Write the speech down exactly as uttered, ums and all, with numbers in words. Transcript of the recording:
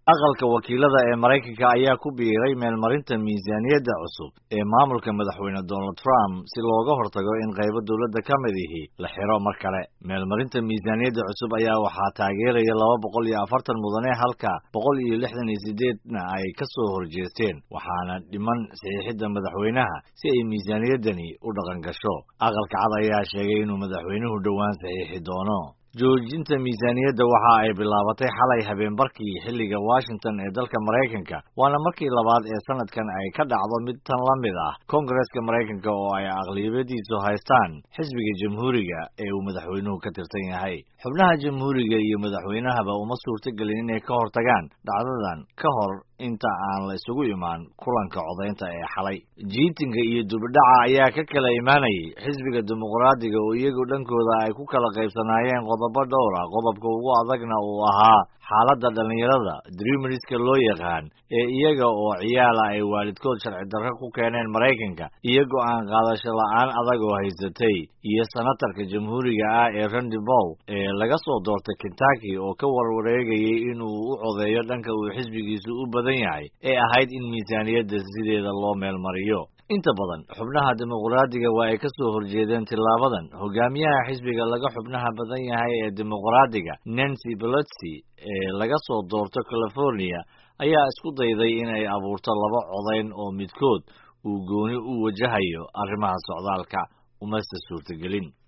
aqalka wakiilada ee Mareykanka ayaa ku biiray meelmarinta miisaaniyadda cusub ee maamulka madaxweyne Donald Trump si looga hortago in qaybo dawladda ka mid ihi la xiro mar kale. Meelmarinta miisaaniyadda cusub ayaa waxaa taageeraya laba boqol iyo afartan mudane halka boqol iyo lixdan iyo sideed-na ay ka soo horjeesteen, waxaana dhiman saxiixidda madaxweynaha si ay miisaaniyaddani u dhaqan gasho. Aqalka cad ayaa sheegay inuu madaxweynuhu dhowaan saxiixi doono. joojinta miisaaniyadda waxa ay bilaabatay xalay habeenbarkii xilliga Washington ee dalka Mareykanka, waana markii labaad ee sanadkan ay ka dhacdo mid tan la mid ah Koongareeska Mareykanka oo ay aqlabiyadiisu haystaan xisbiga Jamhuuriga ee uu madaxweynuhu ka tirsan yahay. Xubnaha Jamhuuriga iyo madaxweynahaba uma suurtagelin inay ka hortagaan dhacdadan ka hor inta aan la isugu imaan kulanka codaynta ee xalay. Jiitinka iyo dubadhaca ayaa ka kala imaanayay xisbiga dimuqraadiga oo iyagu dhankooda ay ku kala qaybsanaayeen qodobo dhowr ah. Qodobka ugu adagna uu ahaa xaaladda dhalinyarada Dreamers-ka loo yaqaan ee iyaga oo ciyaala ay waalidkood sharci darro ku keeneen Mareykanka iyagoo aan qaadasho la'aan adag oo haysatay, iyo senatarka Jamhuuriga ah ee Rand Paul ee laga soo doortay Kentucky oo ka warwareegayay inuu u codeeyo dhanka uu xisbigiisu u badan yahay ee ahayd in miisaaniyadda sideeda loo meelmariyo. Inta badan xubnaha dimuqraadiga waa ay ka soo horjeedeen tilaabadan. Hogaamiyaha xisbiga laga xubnaha badan yahay ee dimuqraadiga Nancy Pelosi ee laga soo doorto California ayaa isku dayday in ay abuurto laba codayn oo midkood uu gooni u wajahayo arrimaha socdaalka, uma suurtagelin.